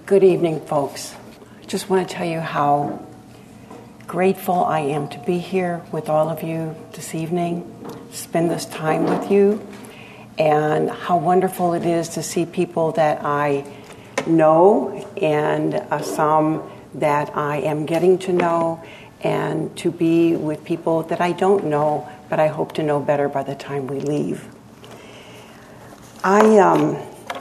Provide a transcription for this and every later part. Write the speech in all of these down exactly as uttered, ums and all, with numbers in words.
Good evening, folks. I just want to tell you how grateful I am to be here with all of you this evening, spend this time with you, and how wonderful it is to see people that I know and uh, some that I am getting to know, and to be with people that I don't know, but I hope to know better by the time we leave. I um,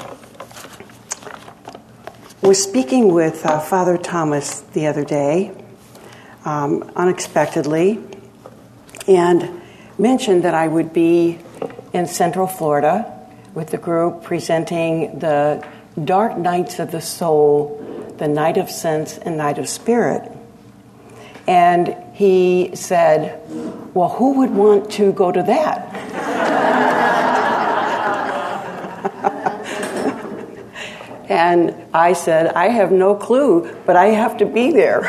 was speaking with uh, Father Thomas the other day, um, unexpectedly, and mentioned that I would be in Central Florida with the group presenting the Dark Nights of the Soul, the Night of Sense and Night of Spirit. And he said, well, who would want to go to that? And I said, I have no clue, but I have to be there.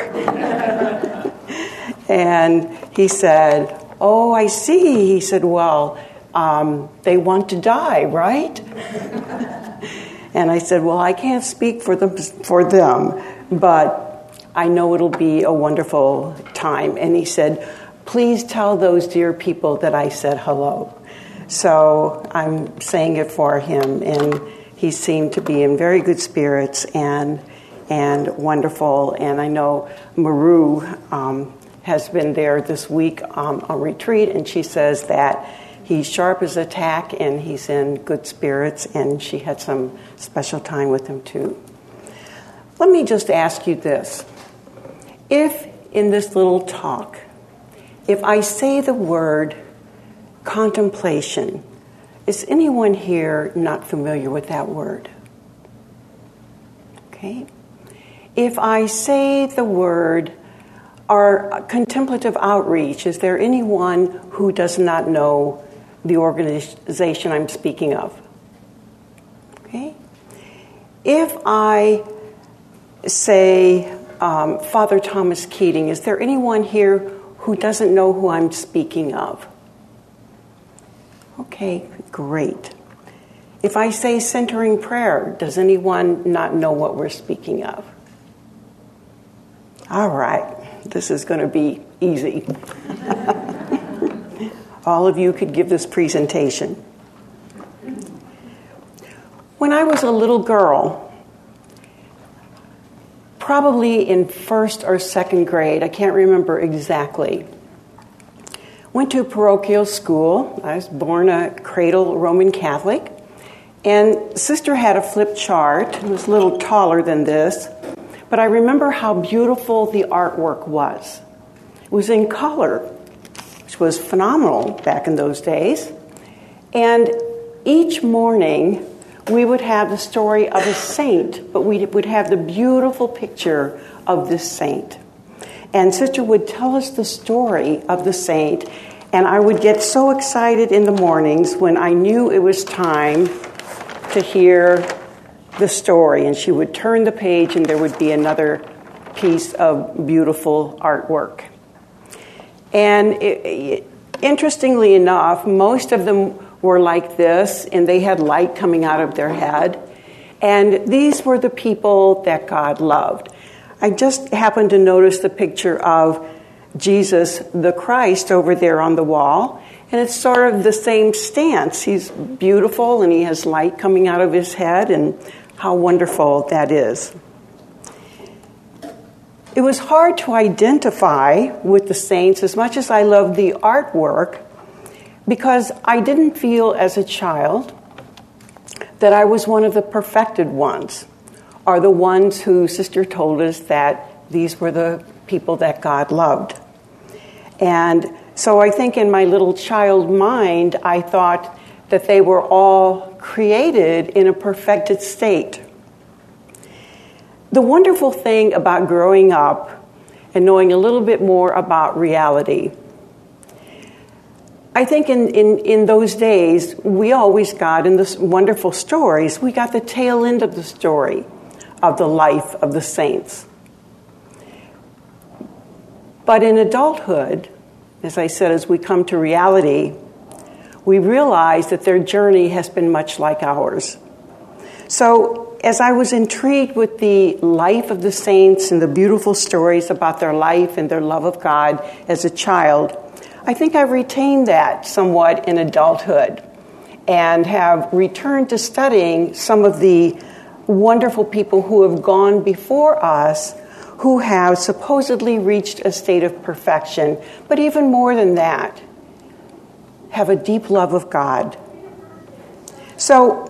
And he said, oh, I see. He said, well, um, they want to die, right? And I said, well, I can't speak for them, for them, but I know it'll be a wonderful time. And he said, please tell those dear people that I said hello. So I'm saying it for him, and he seemed to be in very good spirits and and wonderful. And I know Maru um, has been there this week um, on retreat, and she says that he's sharp as a tack and he's in good spirits, and she had some special time with him too. Let me just ask you this. If in this little talk, if I say the word contemplation, is anyone here not familiar with that word? Okay. If I say the word our contemplative outreach, is there anyone who does not know the organization I'm speaking of? Okay. If I say um, Father Thomas Keating, is there anyone here who doesn't know who I'm speaking of? Okay, great. If I say centering prayer, does anyone not know what we're speaking of? All right, this is going to be easy. All of you could give this presentation. When I was a little girl, probably in first or second grade, I can't remember exactly, went to parochial school. I was born a cradle Roman Catholic. And Sister had a flip chart. It was a little taller than this. But I remember how beautiful the artwork was. It was in color, which was phenomenal back in those days. And each morning, we would have the story of a saint, but we would have the beautiful picture of this saint. And Sister would tell us the story of the saint, and I would get so excited in the mornings when I knew it was time to hear the story. And she would turn the page, and there would be another piece of beautiful artwork. And it, it, interestingly enough, most of them were like this, and they had light coming out of their head. And these were the people that God loved. I just happened to notice the picture of Jesus the Christ over there on the wall, and it's sort of the same stance. He's beautiful, and he has light coming out of his head, and how wonderful that is. It was hard to identify with the saints as much as I loved the artwork, because I didn't feel as a child that I was one of the perfected ones, are the ones who Sister told us that these were the people that God loved. And so I think in my little child mind, I thought that they were all created in a perfected state. The wonderful thing about growing up and knowing a little bit more about reality, I think in, in, in those days, we always got, in the wonderful stories, we got the tail end of the story of the life of the saints. But in adulthood, as I said, as we come to reality, we realize that their journey has been much like ours. So as I was intrigued with the life of the saints and the beautiful stories about their life and their love of God as a child, I think I've retained that somewhat in adulthood and have returned to studying some of the wonderful people who have gone before us who have supposedly reached a state of perfection, but even more than that, have a deep love of God. So,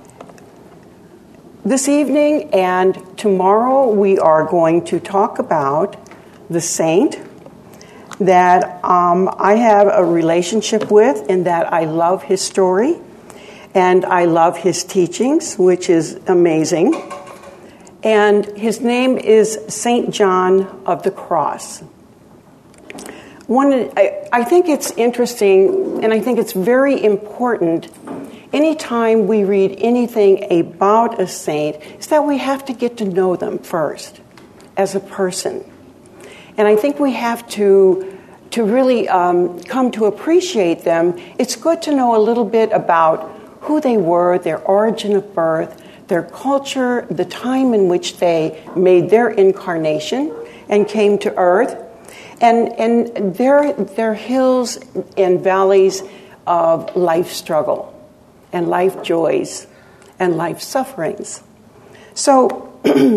this evening and tomorrow we are going to talk about the saint that um, I have a relationship with, in that I love his story and I love his teachings, which is amazing. And his name is Saint John of the Cross. One, I, I think it's interesting, and I think it's very important anytime we read anything about a saint, is that we have to get to know them first as a person. And I think we have to, to really um, come to appreciate them. It's good to know a little bit about who they were, their origin of birth, their culture, the time in which they made their incarnation and came to earth, and, and their, their hills and valleys of life struggle and life joys and life sufferings. So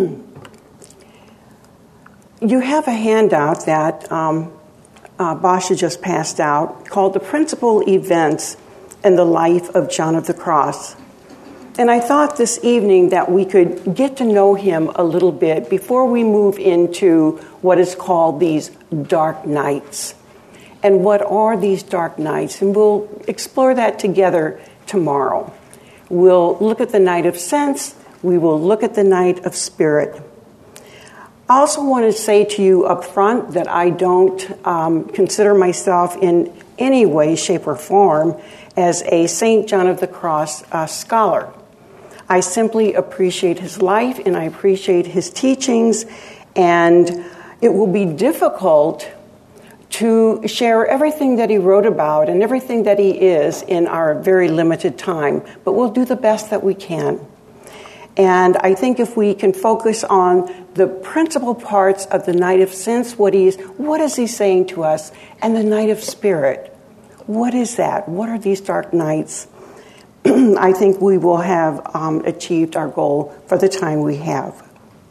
you have a handout that um, uh, Basha just passed out called The Principal Events in the Life of John of the Cross. And I thought this evening that we could get to know him a little bit before we move into what is called these dark nights. And what are these dark nights? And we'll explore that together tomorrow. We'll look at the night of sense. We will look at the night of spirit. I also want to say to you up front that I don't um, consider myself in any way, shape, or form as a Saint John of the Cross uh, scholar. I simply appreciate his life and I appreciate his teachings, and it will be difficult to share everything that he wrote about and everything that he is in our very limited time, but we'll do the best that we can. And I think if we can focus on the principal parts of the night of sense, what he is, what is he saying to us, and the night of spirit, what is that? What are these dark nights? I think we will have um, achieved our goal for the time we have.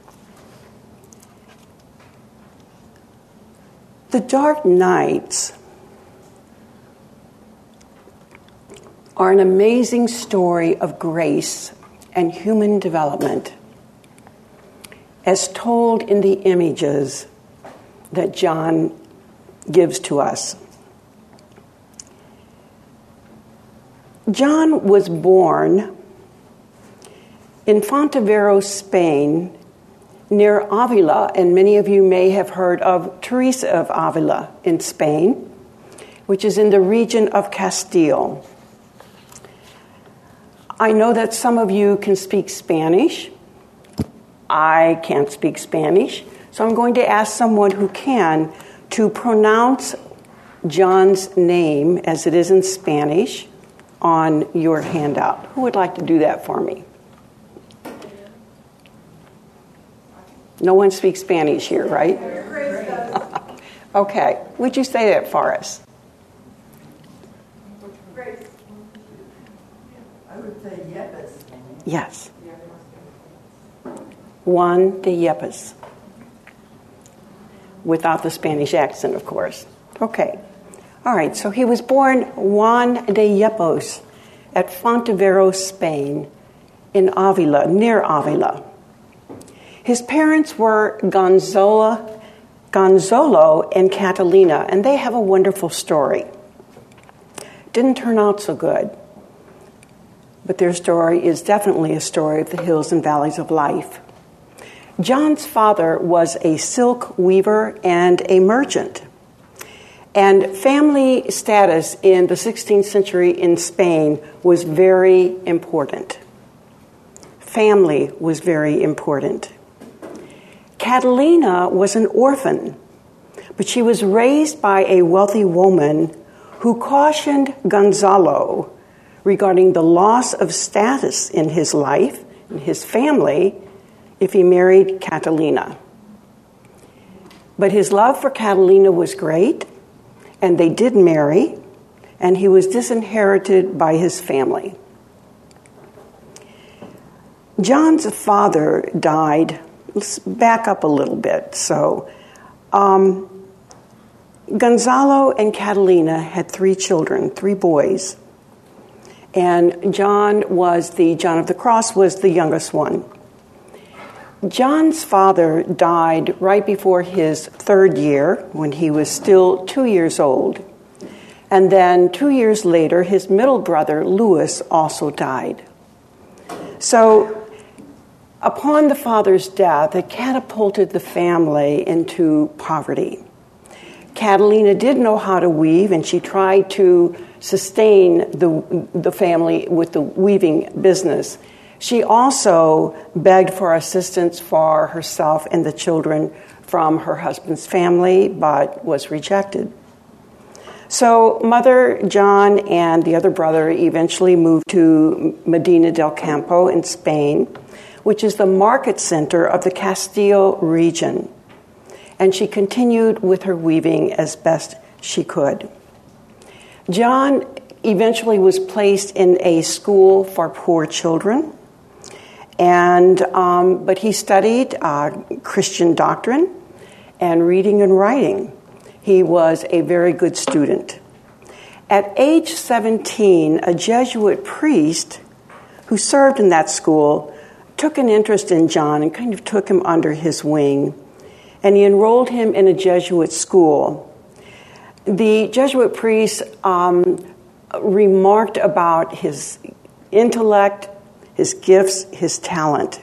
The dark nights are an amazing story of grace and human development, as told in the images that John gives to us. John was born in Fontivero, Spain, near Avila, and many of you may have heard of Teresa of Avila in Spain, which is in the region of Castile. I know that some of you can speak Spanish. I can't speak Spanish, so I'm going to ask someone who can to pronounce John's name as it is in Spanish on your handout. Who would like to do that for me? No one speaks Spanish here, right? Okay. Would you say that for us? I would say Yepes. Yes. Juan de Yepes. Without the Spanish accent, of course. Okay. All right. So he was born Juan de Yepes at Fontivero, Spain, in Avila, near Avila. His parents were Gonzalo, Gonzalo and Catalina, and they have a wonderful story. Didn't turn out so good, but their story is definitely a story of the hills and valleys of life. John's father was a silk weaver and a merchant, and family status in the sixteenth century in Spain was very important. Family was very important. Catalina was an orphan, but she was raised by a wealthy woman who cautioned Gonzalo regarding the loss of status in his life his family if he married Catalina. But his love for Catalina was great, and they did marry, and he was disinherited by his family. John's father died. Let's back up a little bit. So, um, Gonzalo and Catalina had three children, three boys. And John was the, John of the Cross was the youngest one. John's father died right before his third year, when he was still two years old. And then two years later, his middle brother, Louis, also died. So, upon the father's death, it catapulted the family into poverty. Catalina did know how to weave, and she tried to sustain the, the family with the weaving business. She also begged for assistance for herself and the children from her husband's family, but was rejected. So Mother, John, and the other brother eventually moved to Medina del Campo in Spain, which is the market center of the Castile region. And she continued with her weaving as best she could. John eventually was placed in a school for poor children, and um, but he studied uh, Christian doctrine and reading and writing. He was a very good student. At age seventeen, a Jesuit priest who served in that school took an interest in John and kind of took him under his wing, and he enrolled him in a Jesuit school. The Jesuit priest um, remarked about his intellect, his gifts, his talent.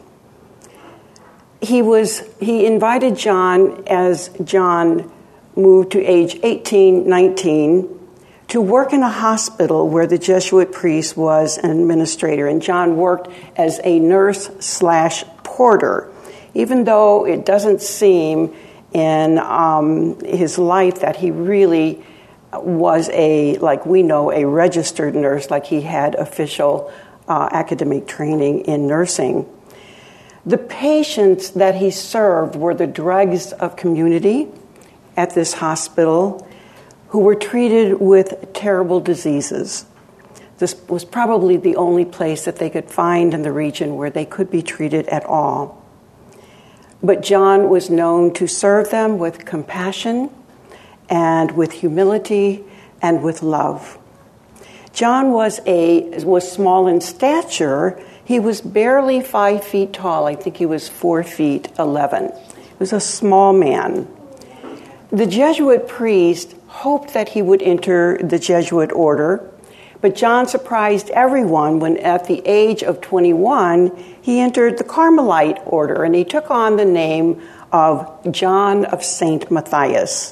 He was he invited John, as John moved to age eighteen, nineteen, to work in a hospital where the Jesuit priest was an administrator, and John worked as a nurse slash porter, even though it doesn't seem in um, his life that he really was a, like we know, a registered nurse, like he had official uh, academic training in nursing. The patients that he served were the dregs of community at this hospital who were treated with terrible diseases. This was probably the only place that they could find in the region where they could be treated at all. But John was known to serve them with compassion and with humility and with love. John was a was small in stature. He was barely five feet tall. I think he was four feet eleven. He was a small man. The Jesuit priest hoped that he would enter the Jesuit order, but John surprised everyone when at the age of twenty-one, he entered the Carmelite order, and he took on the name of John of Saint Matthias.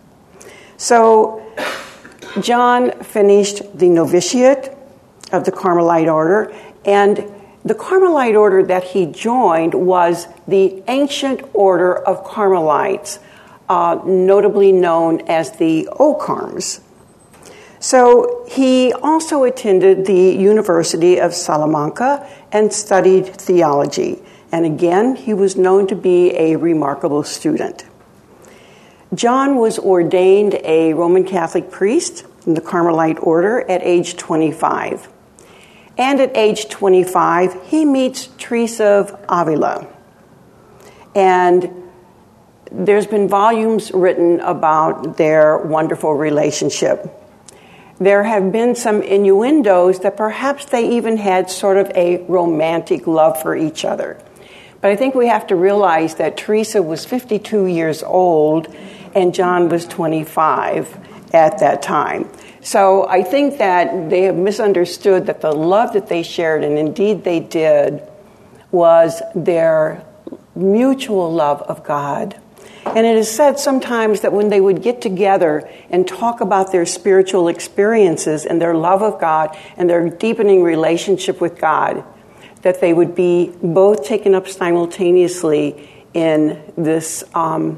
So John finished the novitiate of the Carmelite order, and the Carmelite order that he joined was the ancient order of Carmelites, uh, notably known as the Ocarms. So he also attended the University of Salamanca and studied theology. And again, he was known to be a remarkable student. John was ordained a Roman Catholic priest in the Carmelite order at age twenty-five. And at age twenty-five, he meets Teresa of Avila. And there's been volumes written about their wonderful relationship. There have been some innuendos that perhaps they even had sort of a romantic love for each other. But I think we have to realize that Teresa was fifty-two years old and John was twenty-five at that time. So I think that they have misunderstood that the love that they shared, and indeed they did, was their mutual love of God. And it is said sometimes that when they would get together and talk about their spiritual experiences and their love of God and their deepening relationship with God, that they would be both taken up simultaneously in this um,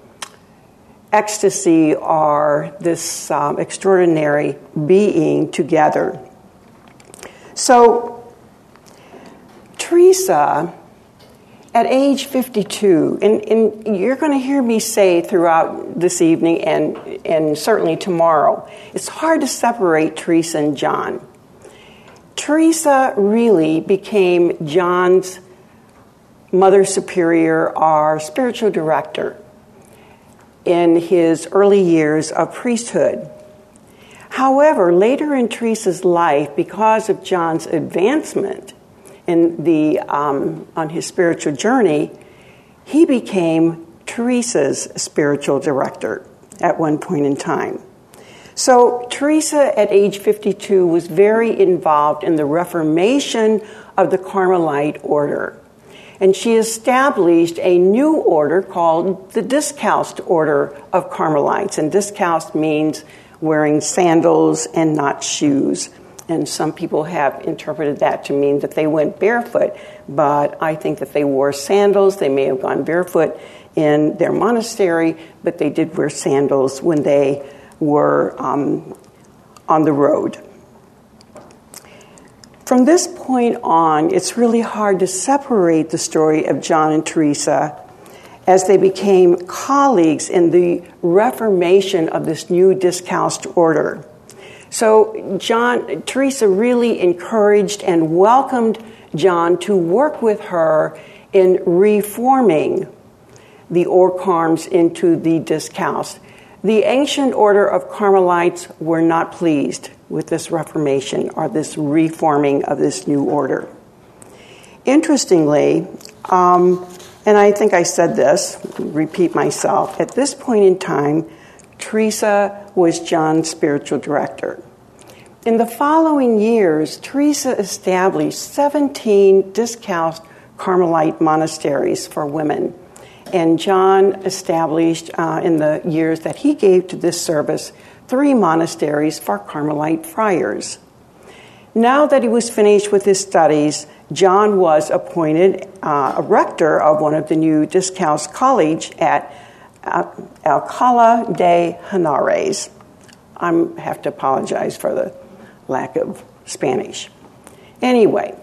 ecstasy or this um, extraordinary being together. So Teresa, at age fifty-two, and, and you're going to hear me say throughout this evening and, and certainly tomorrow, it's hard to separate Teresa and John. Teresa really became John's Mother Superior, or spiritual director, in his early years of priesthood. However, later in Teresa's life, because of John's advancement in the um, on his spiritual journey, he became Teresa's spiritual director at one point in time. So Teresa, at age fifty-two, was very involved in the reformation of the Carmelite order. And she established a new order called the Discalced Order of Carmelites. And discalced means wearing sandals and not shoes. And some people have interpreted that to mean that they went barefoot. But I think that they wore sandals. They may have gone barefoot in their monastery, but they did wear sandals when they were um, on the road. From this point on, it's really hard to separate the story of John and Teresa as they became colleagues in the reformation of this new Discalced order. So John, Teresa really encouraged and welcomed John to work with her in reforming the Orcarms into the Discalced. The ancient order of Carmelites were not pleased with this reformation or this reforming of this new order. Interestingly, um, and I think I said this, repeat myself, at this point in time, Teresa was John's spiritual director. In the following years, Teresa established seventeen Discalced Carmelite monasteries for women. And John established, uh, in the years that he gave to this service, three monasteries for Carmelite friars. Now that he was finished with his studies, John was appointed uh, a rector of one of the new Discalced college at uh, Alcalá de Henares. I have to apologize for the lack of Spanish. Anyway,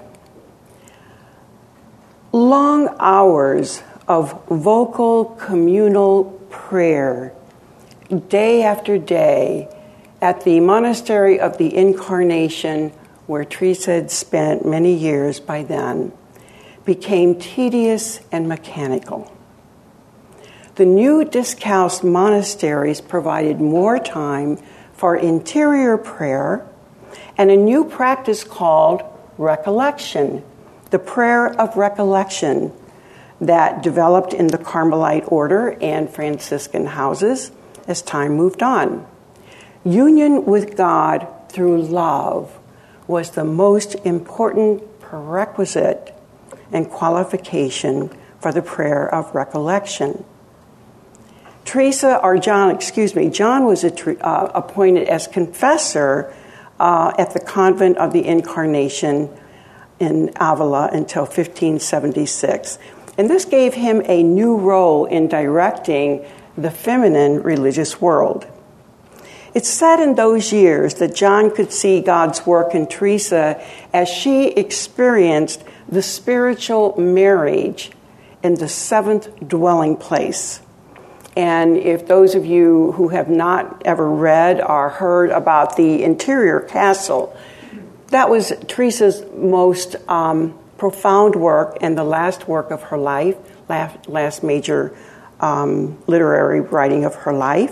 long hours of vocal communal prayer day after day at the Monastery of the Incarnation, where Teresa had spent many years by then, became tedious and mechanical. The new Discalced monasteries provided more time for interior prayer and a new practice called recollection, the prayer of recollection, that developed in the Carmelite order and Franciscan houses as time moved on. Union with God through love was the most important prerequisite and qualification for the prayer of recollection. Teresa, or John, excuse me, John was a, uh, appointed as confessor uh, at the Convent of the Incarnation in Avila until fifteen seventy-six. And this gave him a new role in directing the feminine religious world. It's said in those years that John could see God's work in Teresa as she experienced the spiritual marriage in the seventh dwelling place. And if those of you who have not ever read or heard about the interior castle, that was Teresa's most um, profound work and the last work of her life, last, last major um, literary writing of her life.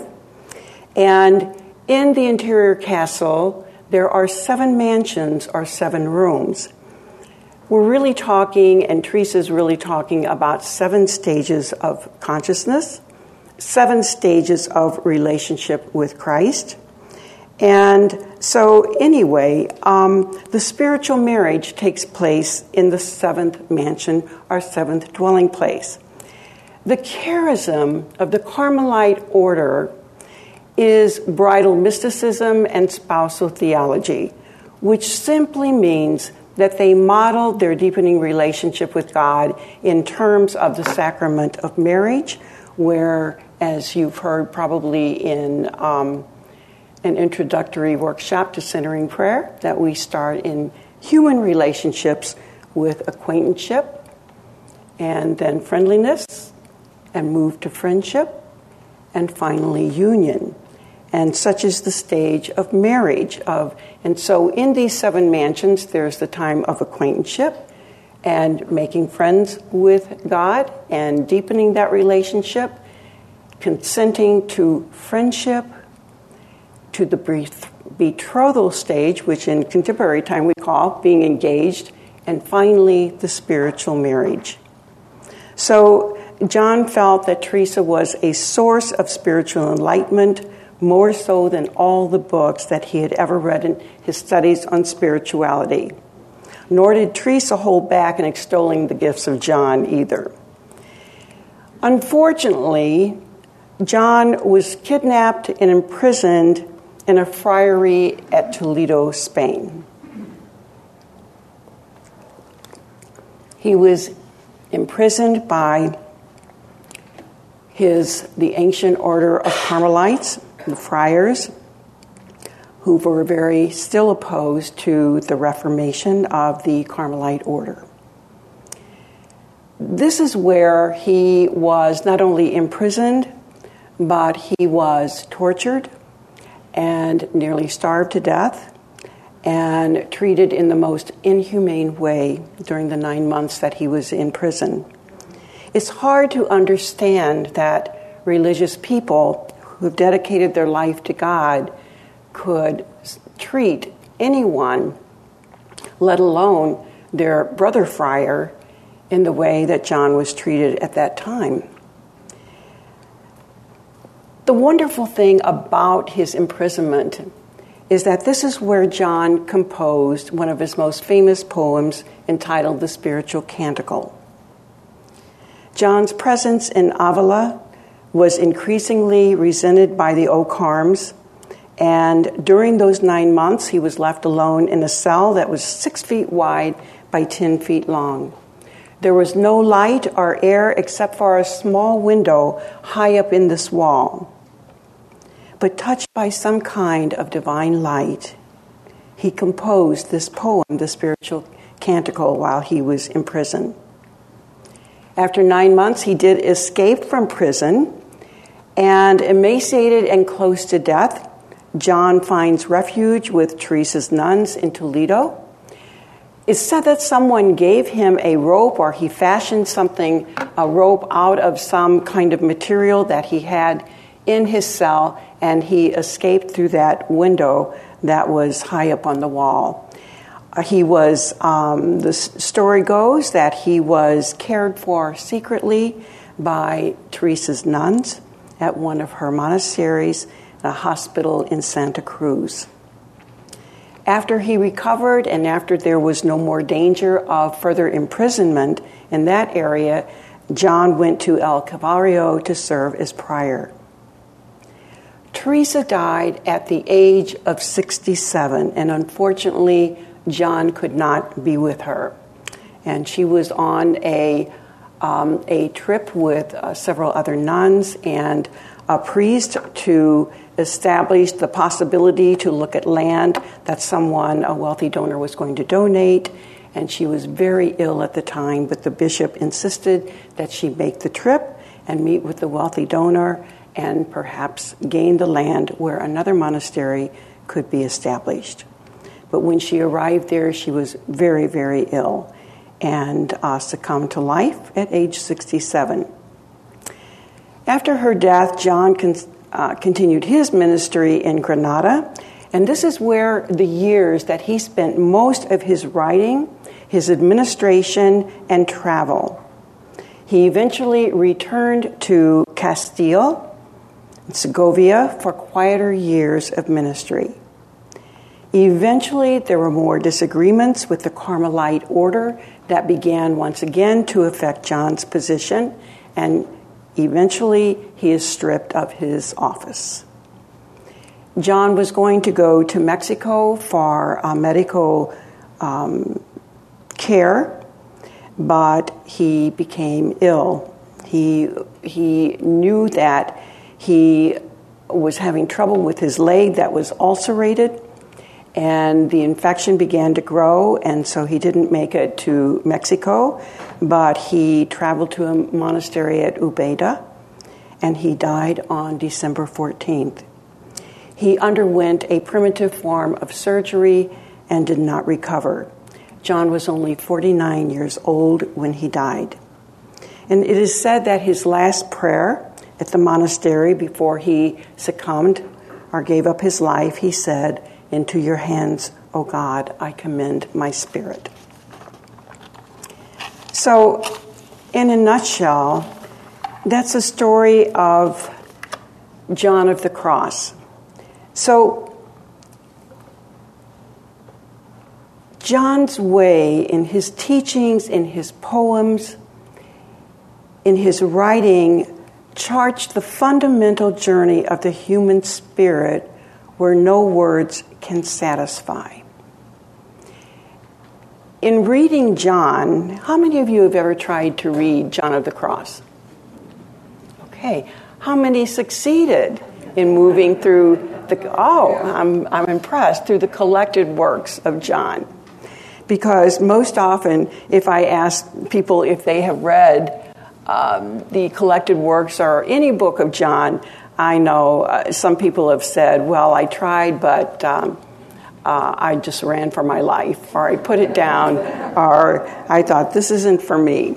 And in the interior castle, there are seven mansions or seven rooms. We're really talking, and Teresa's really talking about seven stages of consciousness, seven stages of relationship with Christ. And so anyway, um, the spiritual marriage takes place in the seventh mansion or seventh dwelling place. The charism of the Carmelite order is bridal mysticism and spousal theology, which simply means that they model their deepening relationship with God in terms of the sacrament of marriage, where, as you've heard probably in um, an introductory workshop to centering prayer, that we start in human relationships with acquaintanceship, and then friendliness, and moved to friendship, and finally union. And such is the stage of marriage. Of and so in these seven mansions, there's the time of acquaintanceship and making friends with God and deepening that relationship, consenting to friendship, to the betrothal stage, which in contemporary time we call being engaged, and finally the spiritual marriage. So John felt that Teresa was a source of spiritual enlightenment, more so than all the books that he had ever read in his studies on spirituality. Nor did Teresa hold back in extolling the gifts of John either. Unfortunately, John was kidnapped and imprisoned in a friary at Toledo, Spain. He was imprisoned by his the ancient order of Carmelites, the friars, who were very still opposed to the reformation of the Carmelite order. This is where he was not only imprisoned, but he was tortured and nearly starved to death and treated in the most inhumane way during the nine months that he was in prison. It's hard to understand that religious people who've dedicated their life to God could treat anyone, let alone their brother friar, in the way that John was treated at that time. The wonderful thing about his imprisonment is that this is where John composed one of his most famous poems entitled The Spiritual Canticle. John's presence in Avila was increasingly resented by the Ocarms, and during those nine months he was left alone in a cell that was six feet wide by ten feet long. There was no light or air except for a small window high up in this wall. But touched by some kind of divine light, he composed this poem, The Spiritual Canticle, while he was in prison. After nine months, he did escape from prison, and emaciated and close to death, John finds refuge with Teresa's nuns in Toledo. It's said that someone gave him a rope, or he fashioned something, a rope out of some kind of material that he had in his cell, and he escaped through that window that was high up on the wall. Uh, he was, um, the story goes that he was cared for secretly by Teresa's nuns at one of her monasteries, a hospital in Santa Cruz. After he recovered and after there was no more danger of further imprisonment in that area, John went to El Calvario to serve as prior. Teresa died at the age of sixty-seven, and unfortunately, John could not be with her. And she was on a um, a trip with uh, several other nuns and a priest to establish the possibility to look at land that someone, a wealthy donor, was going to donate. And she was very ill at the time, but the bishop insisted that she make the trip and meet with the wealthy donor and perhaps gain the land where another monastery could be established. But when she arrived there, she was very, very ill and uh, succumbed to life at age sixty-seven. After her death, John con- uh, continued his ministry in Granada, and this is where the years that he spent most of his writing, his administration, and travel. He eventually returned to Castile, Segovia, for quieter years of ministry. Eventually, there were more disagreements with the Carmelite order that began once again to affect John's position, and eventually he is stripped of his office. John was going to go to Mexico for uh, medical um, care, but he became ill. He he knew that he was having trouble with his leg that was ulcerated, And the infection began to grow, and so he didn't make it to Mexico, but he traveled to a monastery at Ubeda, and he died on December fourteenth. He underwent a primitive form of surgery and did not recover. John was only forty-nine years old when he died. And it is said that his last prayer at the monastery before he succumbed or gave up his life, he said, "Into your hands, O God, I commend my spirit." So, in a nutshell, that's a story of John of the Cross. So, John's way in his teachings, in his poems, in his writing, charts the fundamental journey of the human spirit where no words can satisfy. In reading John, how many of you have ever tried to read John of the Cross? Okay. How many succeeded in moving through the, oh, I'm, I'm impressed, through the collected works of John? Because most often, if I ask people if they have read um, the collected works or any book of John, I know uh, some people have said, well, I tried, but um, uh, I just ran for my life, or I put it down, or I thought, this isn't for me.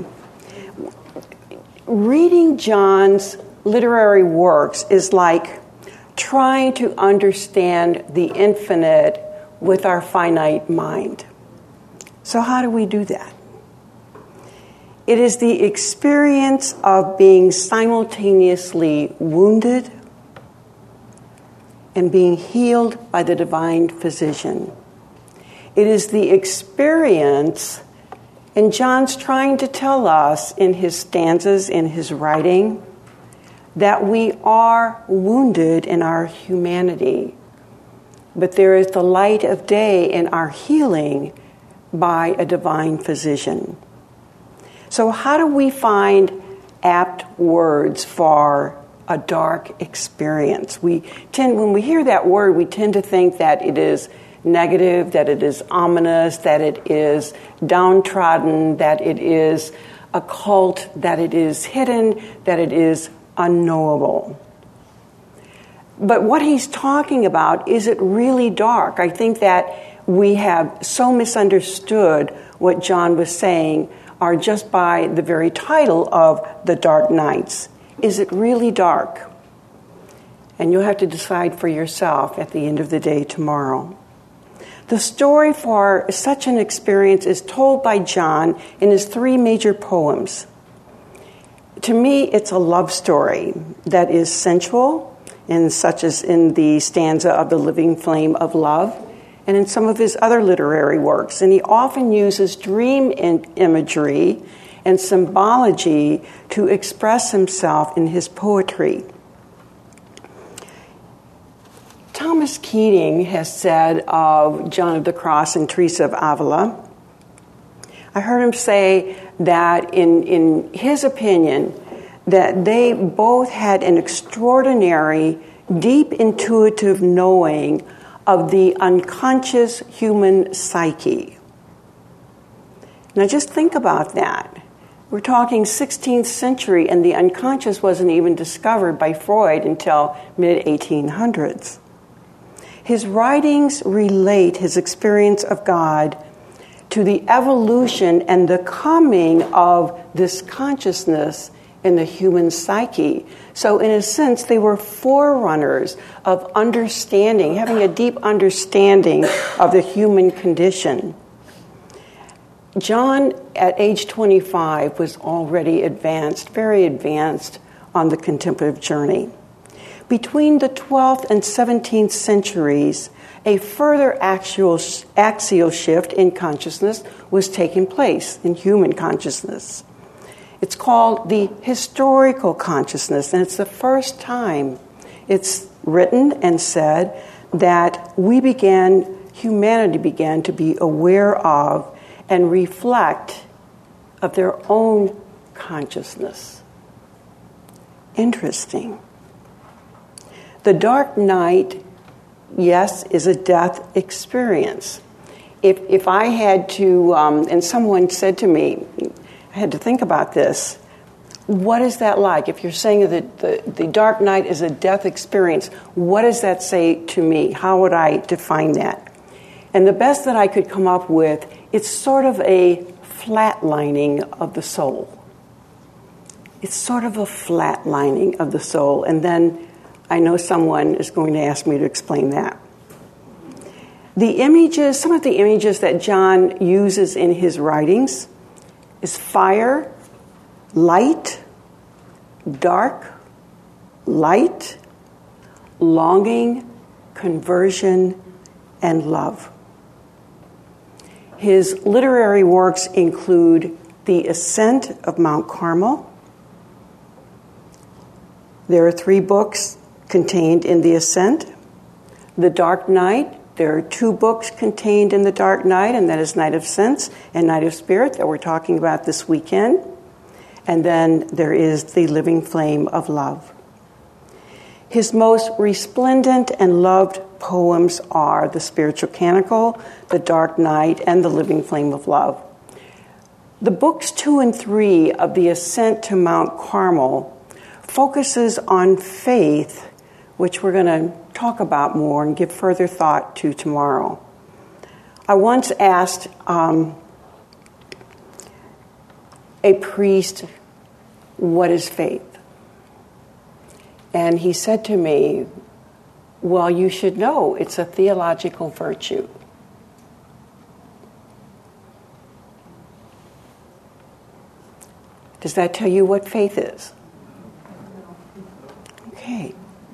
Reading John's literary works is like trying to understand the infinite with our finite mind. So how do we do that? It is the experience of being simultaneously wounded and being healed by the divine physician. It is the experience, and John's trying to tell us in his stanzas, in his writing, that we are wounded in our humanity, but there is the light of day in our healing by a divine physician. So how do we find apt words for a dark experience? We tend, when we hear that word, we tend to think that it is negative, that it is ominous, that it is downtrodden, that it is occult, that it is hidden, that it is unknowable. But what he's talking about, is it really dark? I think that we have so misunderstood what John was saying, or just by the very title of The Dark Nights. Is it really dark? And you'll have to decide for yourself at the end of the day tomorrow. The story for such an experience is told by John in his three major poems. To me, it's a love story that is sensual, and such as in the stanza of The Living Flame of Love, and in some of his other literary works. And he often uses dream in- imagery and symbology to express himself in his poetry. Thomas Keating has said of John of the Cross and Teresa of Avila, I heard him say that in, in his opinion, that they both had an extraordinary, deep intuitive knowing of the unconscious human psyche. Now just think about that. We're talking sixteenth century, and the unconscious wasn't even discovered by Freud until mid eighteen hundreds. His writings relate his experience of God to the evolution and the coming of this consciousness in the human psyche. So in a sense, they were forerunners of understanding, having a deep understanding of the human condition. John, at age twenty-five, was already advanced, very advanced on the contemplative journey. Between the twelfth and seventeenth centuries, a further axial, axial shift in consciousness was taking place in human consciousness. It's called the historical consciousness, and it's the first time it's written and said that we began, humanity began to be aware of and reflect of their own consciousness. Interesting. The dark night yes, is a death experience. If if I had to, um, and someone said to me, I had to think about this, what is that like? If you're saying that the, the dark night is a death experience, what does that say to me? How would I define that? And the best that I could come up with, it's sort of a flatlining of the soul. It's sort of a flatlining of the soul. And then I know someone is going to ask me to explain that. The images, some of the images that John uses in his writings is fire, light, dark, light, longing, conversion, and love. His literary works include The Ascent of Mount Carmel. There are three books contained in The Ascent. The Dark Night. There are two books contained in The Dark Night, and that is Night of Sense and Night of Spirit that we're talking about this weekend. And then there is The Living Flame of Love. His most resplendent and loved poems are The Spiritual Canticle, The Dark Night, and The Living Flame of Love. The books two and three of The Ascent to Mount Carmel focuses on faith, which we're going to talk about more and give further thought to tomorrow. I once asked um, a priest, what is faith? And he said to me, well, you should know it's a theological virtue. Does that tell you what faith is? Okay.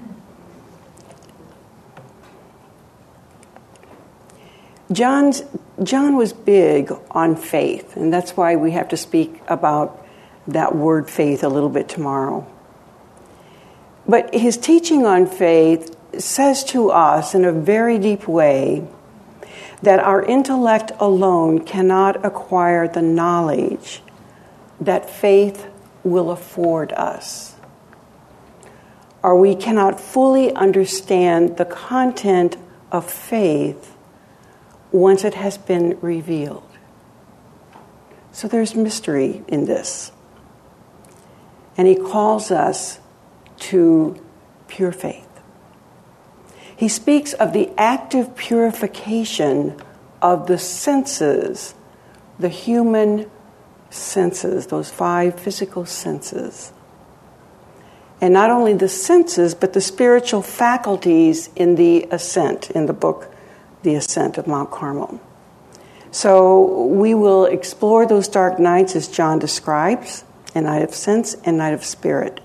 John's, John was big on faith, and that's why we have to speak about that word faith a little bit tomorrow. But his teaching on faith says to us in a very deep way that our intellect alone cannot acquire the knowledge that faith will afford us, or we cannot fully understand the content of faith once it has been revealed. So there's mystery in this. And he calls us to pure faith. He speaks of the active purification of the senses, the human senses, those five physical senses. And not only the senses, but the spiritual faculties in the ascent, in the book The Ascent of Mount Carmel. So we will explore those dark nights as John describes, a night of sense and night of spirit.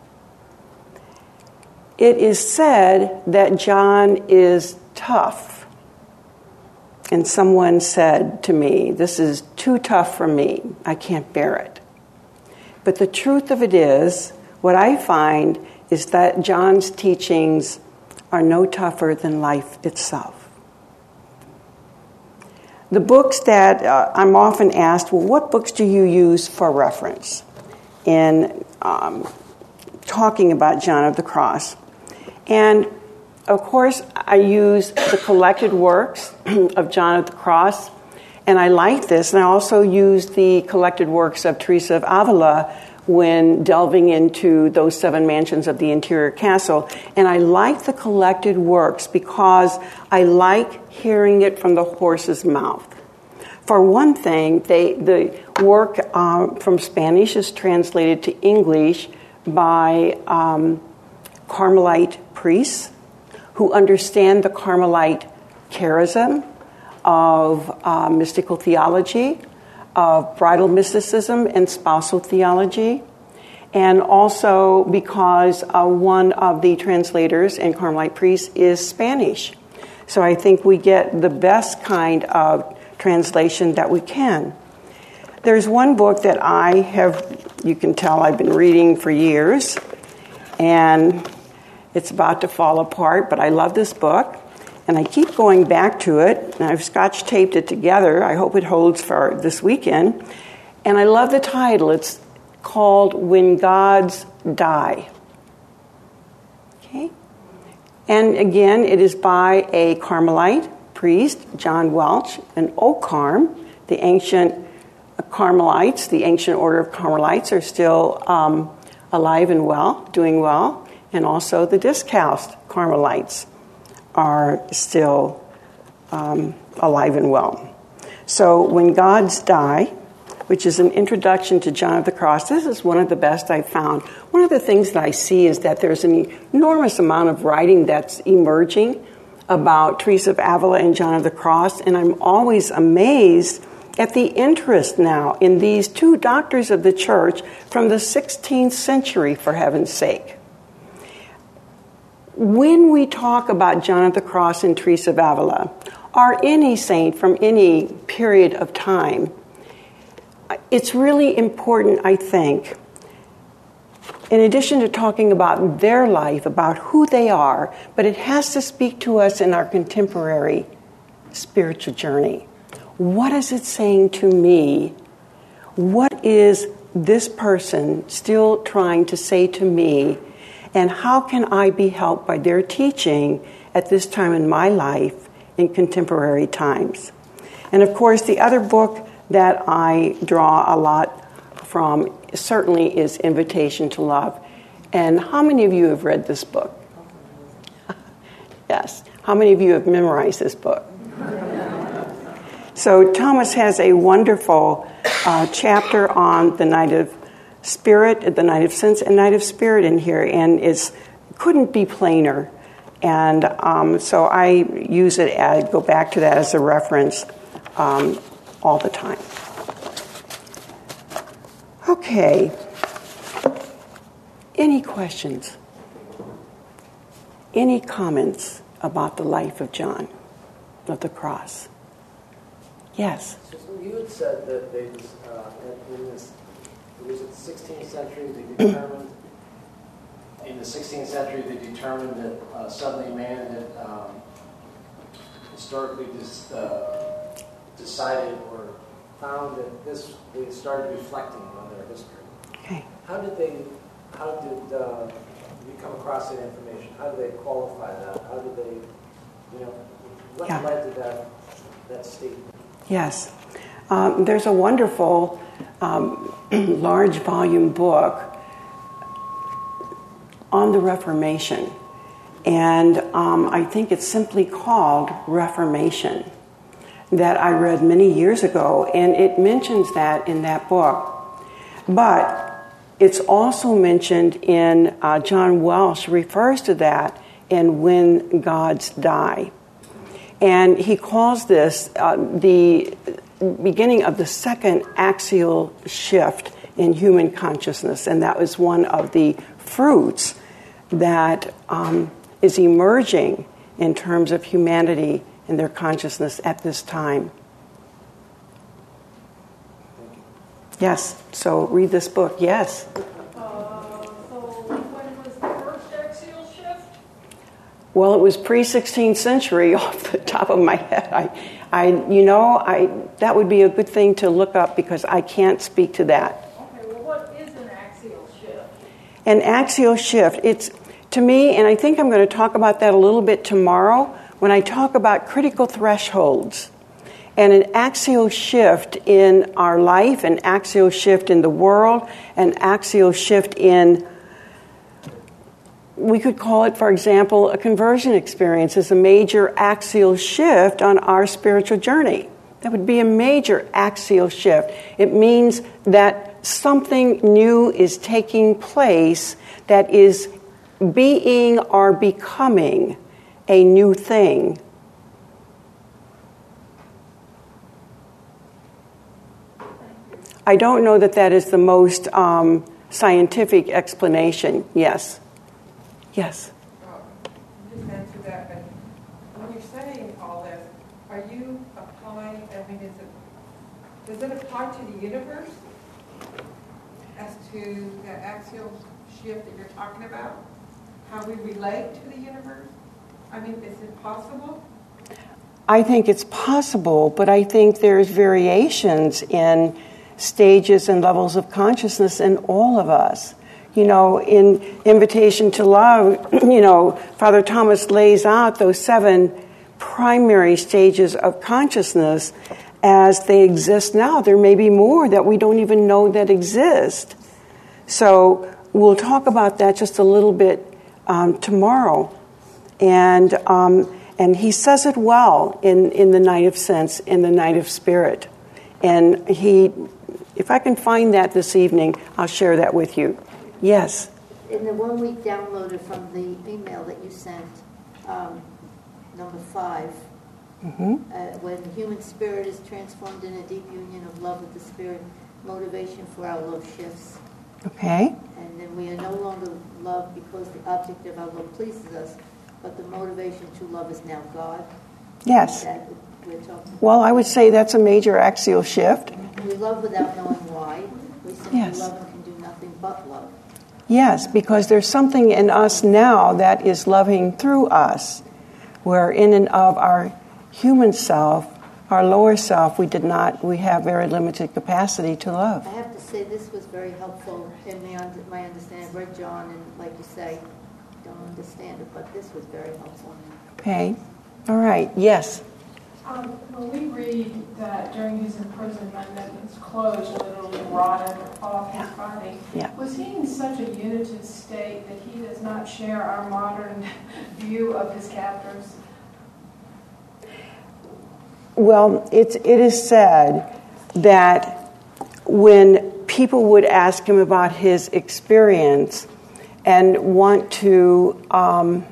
It is said that John is tough. And someone said to me, this is too tough for me. I can't bear it. But the truth of it is, what I find is that John's teachings are no tougher than life itself. The books that uh, I'm often asked, well, what books do you use for reference in um, talking about John of the Cross? And, of course, I use the collected works of John of the Cross, and I like this. And I also use the collected works of Teresa of Avila when delving into those seven mansions of the interior castle. And I like the collected works because I like hearing it from the horse's mouth. For one thing, they, the work uh, from Spanish is translated to English by um, Carmelite priests who understand the Carmelite charism of uh, mystical theology, of bridal mysticism and spousal theology, and also because uh, one of the translators and Carmelite priests is Spanish. So I think we get the best kind of translation that we can. There's one book that I have, you can tell I've been reading for years, and it's about to fall apart, but I love this book. And I keep going back to it, and I've scotch taped it together. I hope it holds for this weekend. And I love the title. It's called When Gods Die. Okay? And again, it is by a Carmelite priest, John Welch, and Oak Carm. The ancient Carmelites, the ancient order of Carmelites, are still um, alive and well, doing well. And also the Discalced Carmelites are still um, alive and well. So when gods die, which is an introduction to John of the Cross, this is one of the best I've found. One of the things that I see is that there's an enormous amount of writing that's emerging about Teresa of Avila and John of the Cross, and I'm always amazed at the interest now in these two doctors of the church from the sixteenth century, for heaven's sake. When we talk about John of the Cross and Teresa of Avila, or any saint from any period of time, it's really important, I think, in addition to talking about their life, about who they are, but it has to speak to us in our contemporary spiritual journey. What is it saying to me? What is this person still trying to say to me? And how can I be helped by their teaching at this time in my life in contemporary times? And of course, the other book that I draw a lot from certainly is Invitation to Love. And how many of you have read this book? Yes. How many of you have memorized this book? So Thomas has a wonderful uh, chapter on the Night of Spirit, the Night of Sense, and Night of Spirit in here, and it couldn't be plainer. And um, so I use it, as, go back to that as a reference um, all the time. Okay. Any questions? Any comments about the life of John of the Cross? Yes. So you had said that they was uh, in this. It was in the sixteenth century. They determined in the sixteenth century they determined that uh, suddenly man had um, historically dis, uh, decided or found that this. They started reflecting on their history. Okay. How did they? How did uh, you come across that information? How did they qualify that? How did they? You know, what Yeah. led to that that statement? Yes. Um, there's a wonderful um, large volume book on the Reformation. And um, I think it's simply called Reformation, that I read many years ago. And it mentions that in that book. But it's also mentioned in uh, John Welch refers to that in When Gods Die. And he calls this uh, the beginning of the second axial shift in human consciousness. And that was one of the fruits that um, is emerging in terms of humanity and their consciousness at this time. Yes, so read this book. Yes. Well, it was pre-sixteenth century off the top of my head. I, I, you know, I that would be a good thing to look up because I can't speak to that. Okay, well, what is an axial shift? An axial shift, it's, to me, and I think I'm going to talk about that a little bit tomorrow when I talk about critical thresholds. And an axial shift in our life, an axial shift in the world, an axial shift in, we could call it, for example, a conversion experience is a major axial shift on our spiritual journey. That would be a major axial shift. It means that something new is taking place that is being or becoming a new thing. I don't know that that is the most um, scientific explanation. Yes. Yes. Um, just answer that, but when you're saying all this, are you applying, I mean, is it, does it apply to the universe as to the axial shift that you're talking about? How we relate to the universe? I mean, is it possible? I think it's possible, but I think there's variations in stages and levels of consciousness in all of us. You know, in Invitation to Love, you know, Father Thomas lays out those seven primary stages of consciousness as they exist now. There may be more that we don't even know that exist. So we'll talk about that just a little bit um, tomorrow. And um, and he says it well in, in the Night of Sense, in the Night of Spirit. And he, if I can find that this evening, I'll share that with you. Yes? In the one we downloaded from the email that you sent, um, number five, mm-hmm. uh, when human spirit is transformed in a deep union of love with the spirit, motivation for our love shifts. Okay. And then we are no longer love because the object of our love pleases us, but the motivation to love is now God. Yes. That we're talking well, I would say that's a major axial shift. We love without knowing why. We simply yes. love and can do nothing but love. Yes, because there's something in us now that is loving through us, where in and of our human self, our lower self, we did not, we have very limited capacity to love. I have to say this was very helpful in my, my understanding. I read John and, like you say, don't understand it, but this was very helpful. Okay. All right. Yes. Um, when we read that during his imprisonment that his clothes literally rotted off his body, yeah. was he in such a unitive state that he does not share our modern view of his captors? Well, it's, it is said that when people would ask him about his experience and want to um,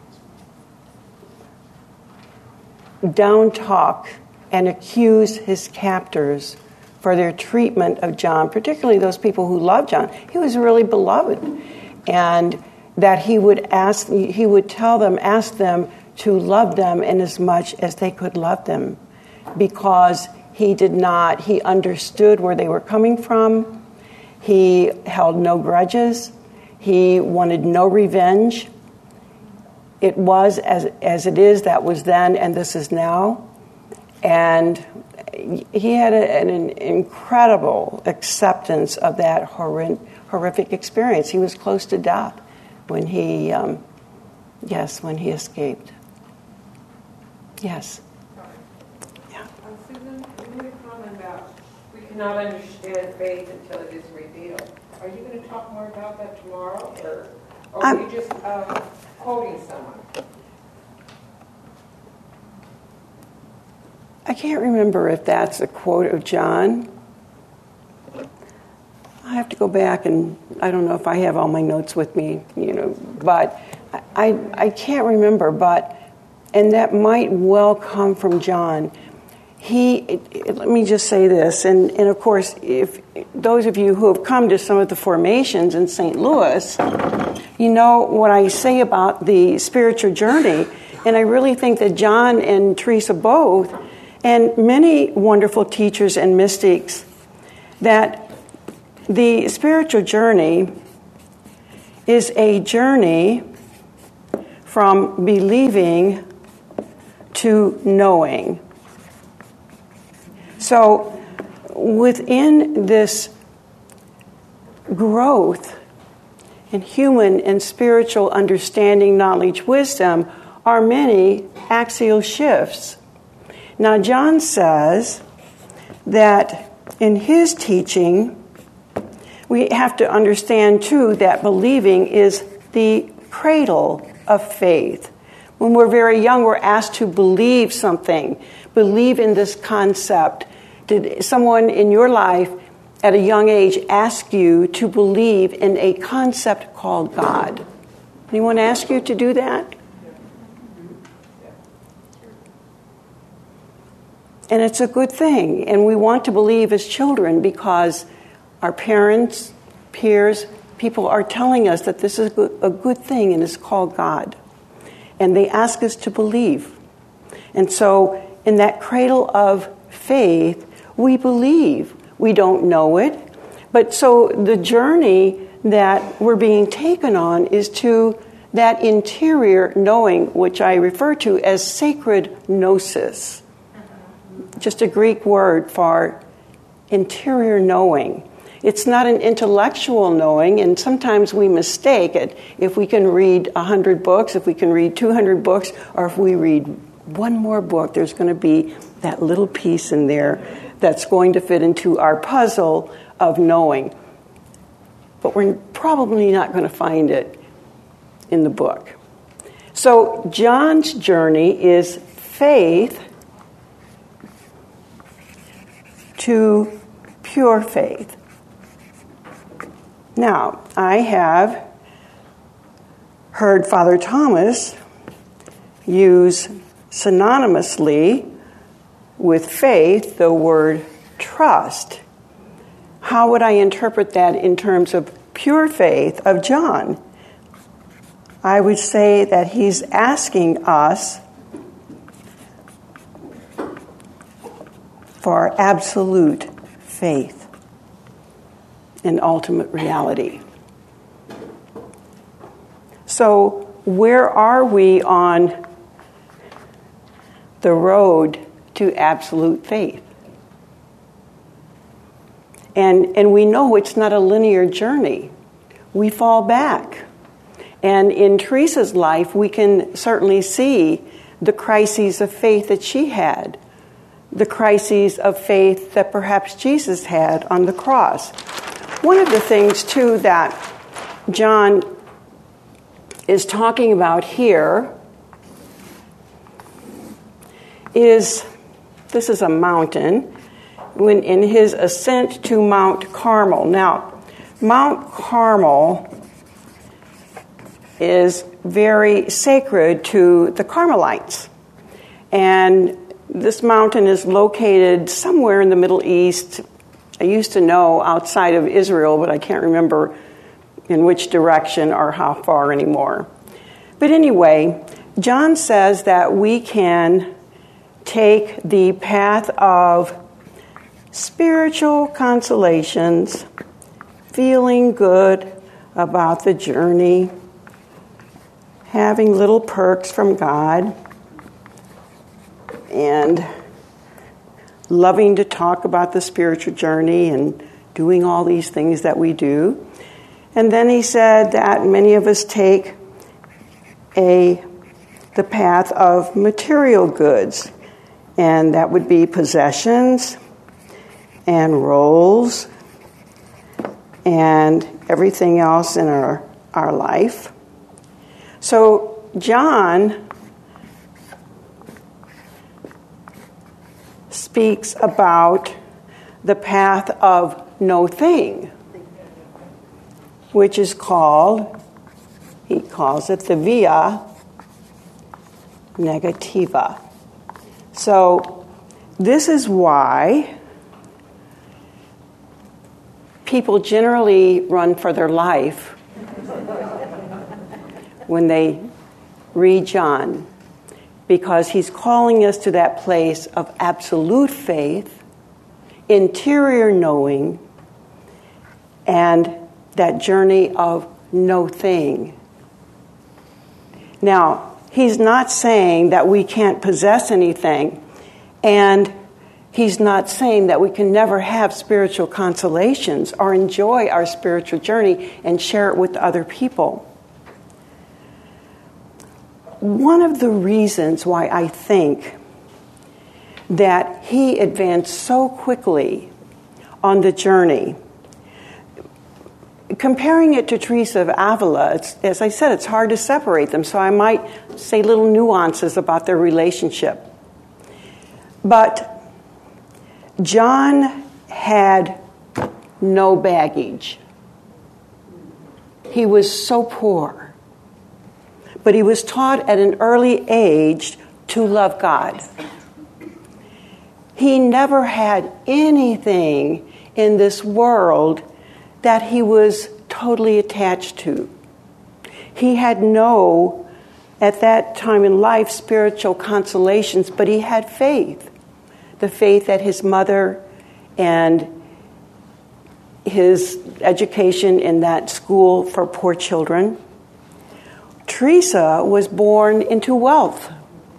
down talk and accuse his captors for their treatment of John, particularly those people who loved John. He was really beloved. And that he would ask, he would tell them, ask them to love them in as much as they could love them, because he did not, he understood where they were coming from. He held no grudges. He wanted no revenge. It was as as it is, that was then, and this is now. And he had a, an, an incredible acceptance of that horrid, horrific experience. He was close to death when he, um, yes, when he escaped. Yes. Yeah. Um, Susan, you made a comment about we cannot understand faith until it is revealed. Are you going to talk more about that tomorrow, or, or are you just uh, quoting someone? I can't remember if that's a quote of John. I have to go back, and I don't know if I have all my notes with me, you know, but I I can't remember, but, and that might well come from John. He, it, it, let me just say this, and, and of course, if those of you who have come to some of the formations in Saint Louis, you know what I say about the spiritual journey, and I really think that John and Teresa both, and many wonderful teachers and mystics, that the spiritual journey is a journey from believing to knowing. So within this growth in human and spiritual understanding, knowledge, wisdom, are many axial shifts. Now, John says that in his teaching, we have to understand, too, that believing is the cradle of faith. When we're very young, we're asked to believe something, believe in this concept. Did someone in your life at a young age ask you to believe in a concept called God? Anyone ask you to do that? And it's a good thing. And we want to believe as children because our parents, peers, people are telling us that this is a good thing and it's called God. And they ask us to believe. And so in that cradle of faith, we believe. We don't know it. But so the journey that we're being taken on is to that interior knowing, which I refer to as sacred gnosis. Just a Greek word for interior knowing. It's not an intellectual knowing, and sometimes we mistake it. If we can read one hundred books, if we can read two hundred books, or if we read one more book, there's going to be that little piece in there that's going to fit into our puzzle of knowing. But we're probably not going to find it in the book. So John's journey is faith to pure faith. Now, I have heard Father Thomas use synonymously with faith the word trust. How would I interpret that in terms of pure faith of John? I would say that he's asking us for absolute faith in ultimate reality. So, where are we on the road to absolute faith? And, and we know it's not a linear journey. We fall back. And in Teresa's life, we can certainly see the crises of faith that she had, the crises of faith that perhaps Jesus had on the cross. One of the things, too, that John is talking about here is, this is a mountain, when in his ascent to Mount Carmel. Now, Mount Carmel is very sacred to the Carmelites. And this mountain is located somewhere in the Middle East. I used to know outside of Israel, but I can't remember in which direction or how far anymore. But anyway, John says that we can take the path of spiritual consolations, feeling good about the journey, having little perks from God, and loving to talk about the spiritual journey and doing all these things that we do. And then he said that many of us take a the path of material goods, and that would be possessions and roles and everything else in our, our life. So John speaks about the path of no thing, which is called, he calls it the via negativa. So this is why people generally run for their life when they read John, because he's calling us to that place of absolute faith, interior knowing, and that journey of no thing. Now, he's not saying that we can't possess anything, and he's not saying that we can never have spiritual consolations or enjoy our spiritual journey and share it with other people. One of the reasons why I think that he advanced so quickly on the journey, comparing it to Teresa of Avila, it's, as I said, it's hard to separate them, so I might say little nuances about their relationship. But John had no baggage. He was so poor. But he was taught at an early age to love God. He never had anything in this world that he was totally attached to. He had no, at that time in life, spiritual consolations, but he had faith. The faith that his mother and his education in that school for poor children. Teresa was born into wealth.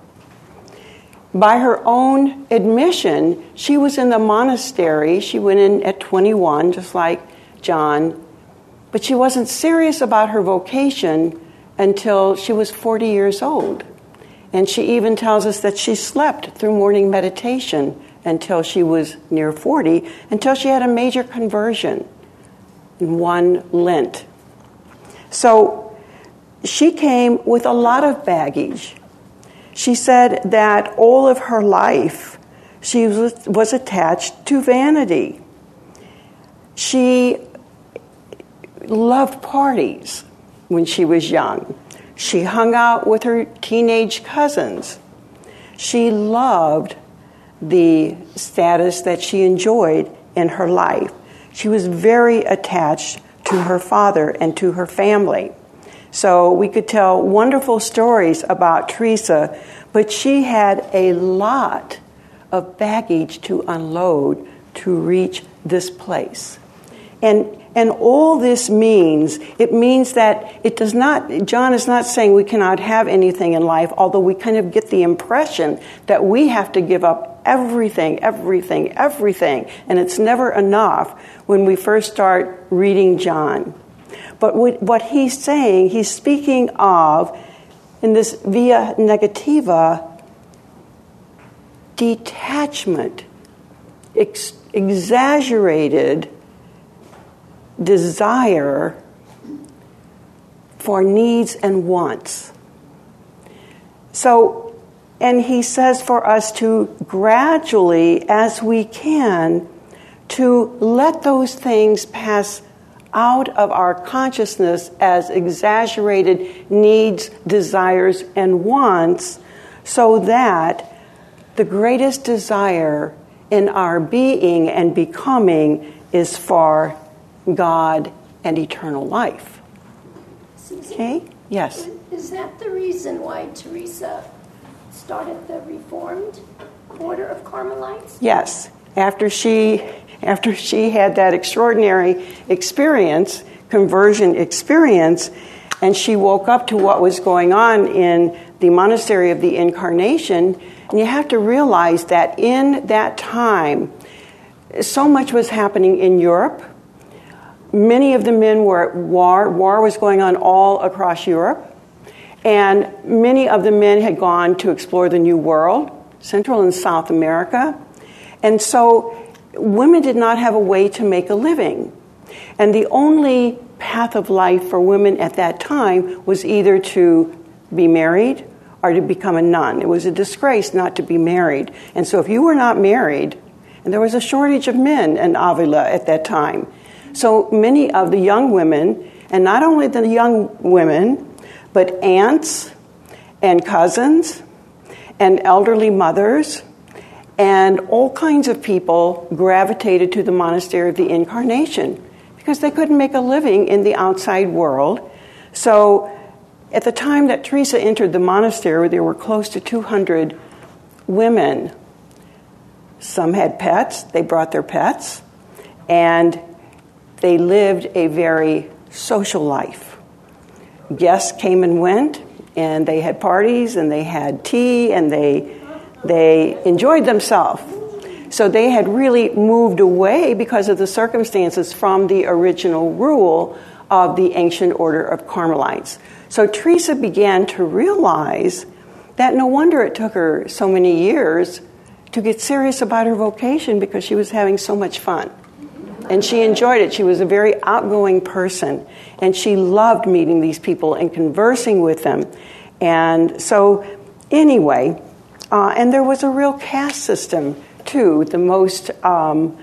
By her own admission, she was in the monastery. She went in at twenty-one, just like John, but she wasn't serious about her vocation until she was forty years old. And she even tells us that she slept through morning meditation until she was near forty, until she had a major conversion in one Lent. So she came with a lot of baggage. She said that all of her life she was, was attached to vanity. She loved parties when she was young. She hung out with her teenage cousins. She loved the status that she enjoyed in her life. She was very attached to her father and to her family. So we could tell wonderful stories about Teresa, but she had a lot of baggage to unload to reach this place. And and all this means, it means that it does not, John is not saying we cannot have anything in life, although we kind of get the impression that we have to give up everything, everything, everything, and it's never enough when we first start reading John. But what he's saying, he's speaking of, in this via negativa, detachment, ex- exaggerated desire for needs and wants. So, and he says for us to gradually, as we can, to let those things pass out of our consciousness as exaggerated needs, desires, and wants, so that the greatest desire in our being and becoming is for God and eternal life. Susan, okay? Yes. Is that the reason why Teresa started the Reformed Order of Carmelites? Yes. After she, after she had that extraordinary experience, conversion experience, and she woke up to what was going on in the Monastery of the Incarnation, and you have to realize that in that time, so much was happening in Europe. Many of the men were at war. War was going on all across Europe. And many of the men had gone to explore the New World, Central and South America. And so women did not have a way to make a living. And the only path of life for women at that time was either to be married or to become a nun. It was a disgrace not to be married. And so if you were not married, and there was a shortage of men in Avila at that time, so many of the young women, and not only the young women, but aunts and cousins and elderly mothers and all kinds of people gravitated to the Monastery of the Incarnation because they couldn't make a living in the outside world. So at the time that Teresa entered the monastery, there were close to two hundred women. Some had pets. They brought their pets. And they lived a very social life. Guests came and went, and they had parties, and they had tea, and they they enjoyed themselves. So they had really moved away because of the circumstances from the original rule of the ancient order of Carmelites. So Teresa began to realize that no wonder it took her so many years to get serious about her vocation because she was having so much fun. And she enjoyed it. She was a very outgoing person. And she loved meeting these people and conversing with them. And so, anyway, uh, and there was a real caste system, too. The most um,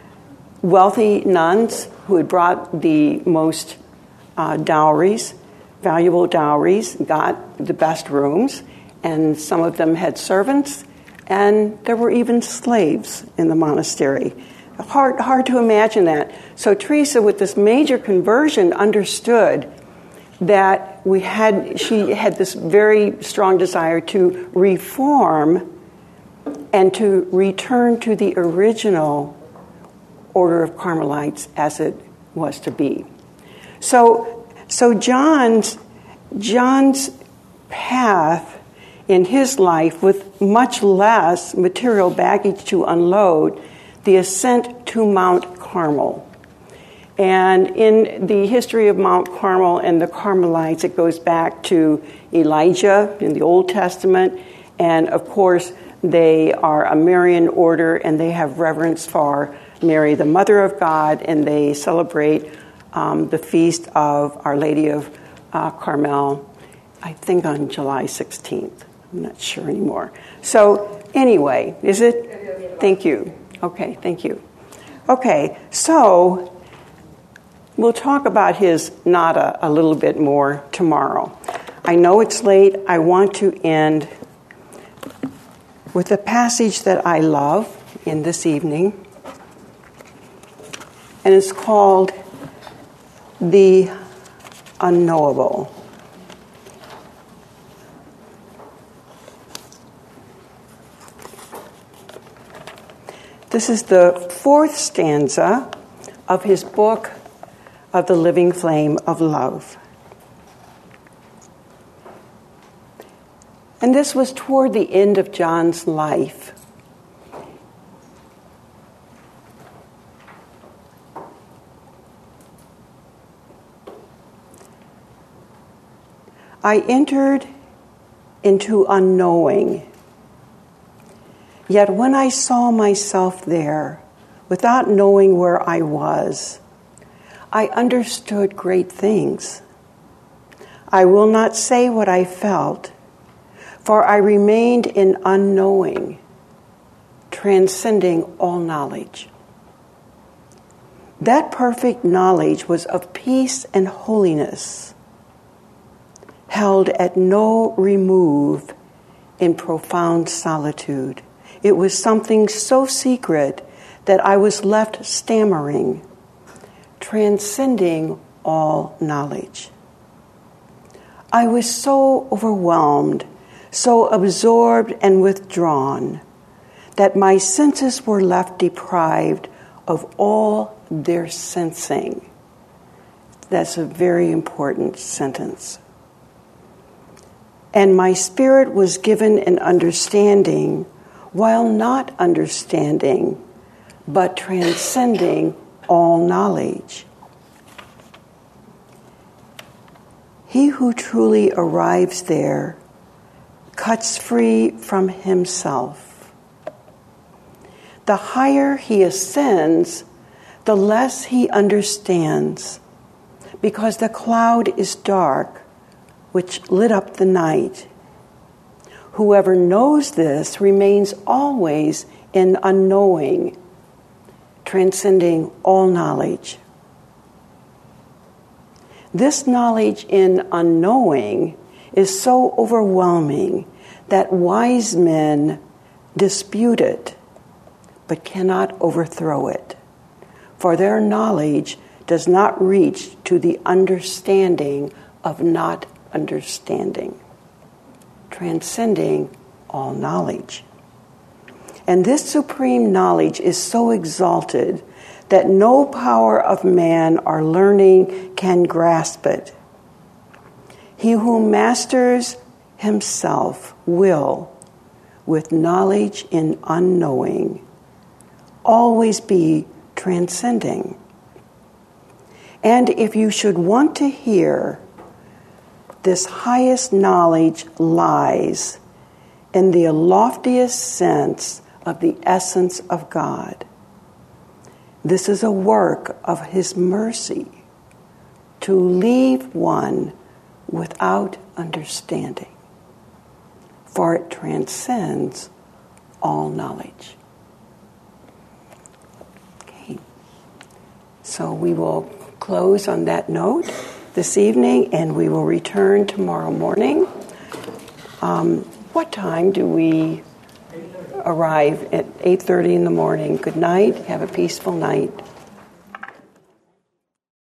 wealthy nuns who had brought the most uh, dowries, valuable dowries, got the best rooms. And some of them had servants. And there were even slaves in the monastery. Hard, hard to imagine that. So Teresa, with this major conversion, understood that we had. She had this very strong desire to reform and to return to the original order of Carmelites as it was to be. So, so John's John's path in his life, with much less material baggage to unload, the ascent to Mount Carmel. And in the history of Mount Carmel and the Carmelites, it goes back to Elijah in the Old Testament. And of course, they are a Marian order, and they have reverence for Mary, the Mother of God, and they celebrate um, the feast of Our Lady of uh, Carmel, I think on July sixteenth. I'm not sure anymore. So anyway, is it? It is. Thank you. Okay, thank you. Okay, so we'll talk about his nada a little bit more tomorrow. I know it's late. I want to end with a passage that I love in this evening. And it's called The Unknowable. This is the fourth stanza of his book of the Living Flame of Love. And this was toward the end of John's life. I entered into unknowing. Yet when I saw myself there, without knowing where I was, I understood great things. I will not say what I felt, for I remained in unknowing, transcending all knowledge. That perfect knowledge was of peace and holiness, held at no remove in profound solitude. It was something so secret that I was left stammering, transcending all knowledge. I was so overwhelmed, so absorbed and withdrawn, that my senses were left deprived of all their sensing. That's a very important sentence. And my spirit was given an understanding while not understanding, but transcending all knowledge. He who truly arrives there cuts free from himself. The higher he ascends, the less he understands, because the cloud is dark, which lit up the night. Whoever knows this remains always in unknowing, transcending all knowledge. This knowledge in unknowing is so overwhelming that wise men dispute it, but cannot overthrow it, for their knowledge does not reach to the understanding of not understanding, transcending all knowledge. And this supreme knowledge is so exalted that no power of man or learning can grasp it. He who masters himself will, with knowledge in unknowing, always be transcending. And if you should want to hear, this highest knowledge lies in the loftiest sense of the essence of God. This is a work of His mercy to leave one without understanding, for it transcends all knowledge. Okay, so we will close on that note this evening, and we will return tomorrow morning. Um, what time do we arrive? At eight thirty in the morning. Good night. Have a peaceful night.